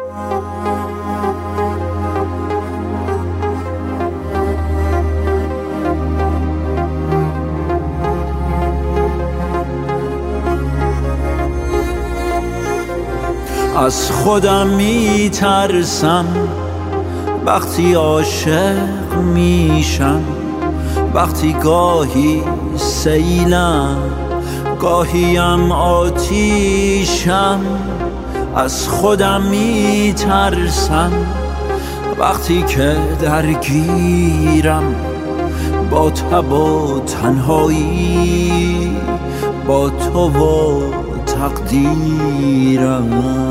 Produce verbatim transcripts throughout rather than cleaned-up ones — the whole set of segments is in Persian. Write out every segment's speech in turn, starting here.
از خودم می ترسم وقتی عاشق میشم، وقتی گاهی سیلم گاهیم آتیشم. از خودم می ترسم وقتی که درگیرم با تب و تنهایی، با تو و تقدیرم.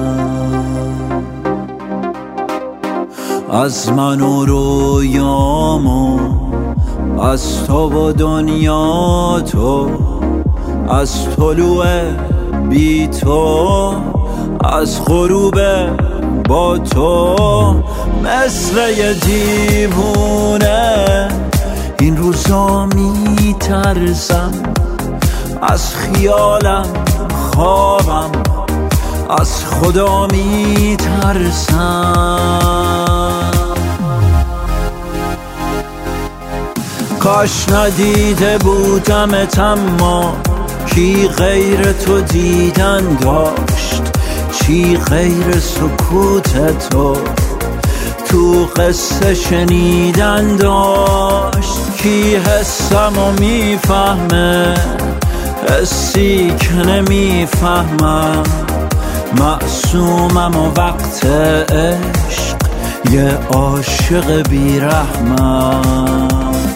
از من و رویام و از تو و دنیا تو، از طلوع بی تو، از غروب با تو. مثل یه دیوونه این روزا می ترسم، از خیالم خوابم از خدا می ترسم. کاش ندیده بودمت، اما کی غیر تو دیدن داشت؟ چی غیر سکوت تو تو قصه شنیدن داشت؟ کی حسمو میفهمه حسی که نمیفهمم؟ معصومم و وقت عشق یه عاشق بیرحمم.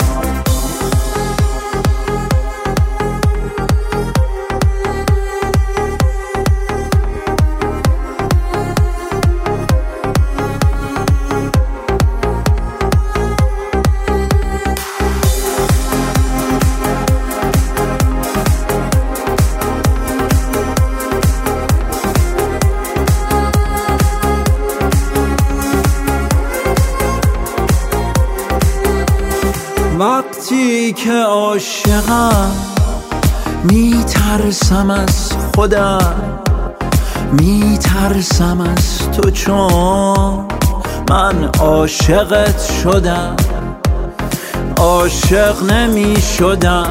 وقتی که عاشقم میترسم از خودم، میترسم از تو، چون من عاشقت شدم. عاشق نمی شدم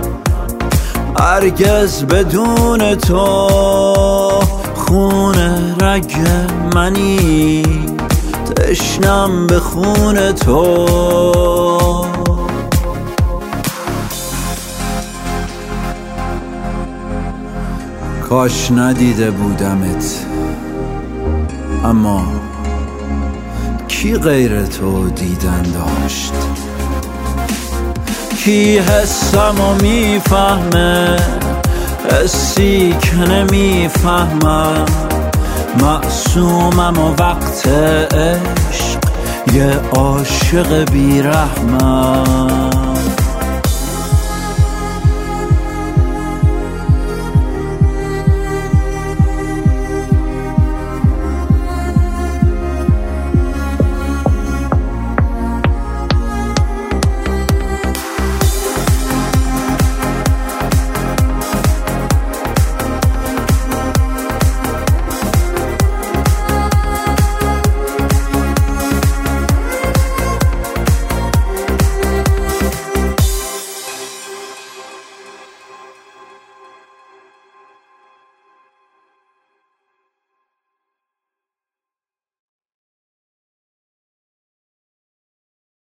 هرگز بدون تو، خون رگ منی تشنم به خون تو. کاش ندیده بودمت، اما کی غیر تو دیدن داشت؟ کی حسمو میفهمه حسی که نمیفهمم؟ معصومم و وقت عشق یه عاشق بیرحمم.